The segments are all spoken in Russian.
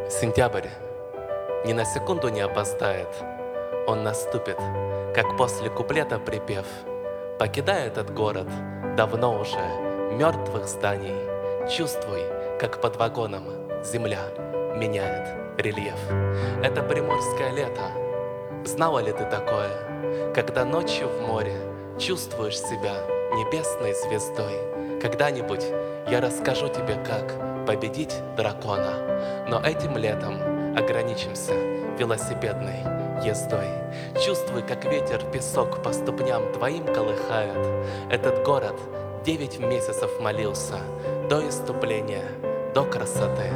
Сентябрь ни на секунду не опоздает. Он наступит, как после куплета припев. Покидая этот город, давно уже мертвых зданий, чувствуй, как под вагоном земля меняет рельеф. Это приморское лето. Знала ли ты такое? Когда ночью в море чувствуешь себя небесной звездой. Когда-нибудь я расскажу тебе, как победить дракона. Но этим летом ограничимся велосипедной ездой. Чувствуй, как ветер песок по ступням твоим колыхает. Этот город 9 месяцев молился до исступления, до красоты.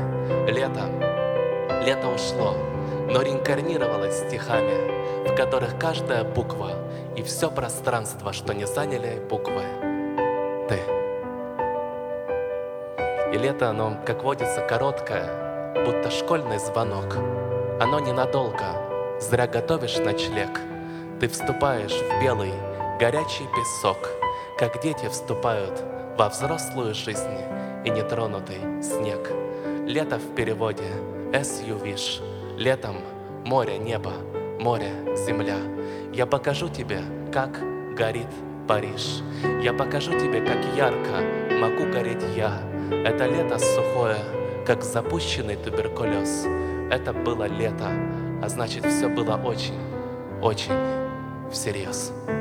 Лето ушло, но реинкарнировалось стихами, в которых каждая буква и все пространство, что не заняли буквы, ты. И лето оно, как водится, короткое, будто школьный звонок. Оно ненадолго, зря готовишь ночлег. Ты вступаешь в белый, горячий песок, как дети вступают во взрослую жизнь и нетронутый снег. Лето в переводе SUVиш. Летом море, небо, море, земля. Я покажу тебе, как горит Париж. Я покажу тебе, как ярко могу гореть я. Это лето сухое, как запущенный туберкулез. Это было лето, а значит, все было очень, очень всерьез.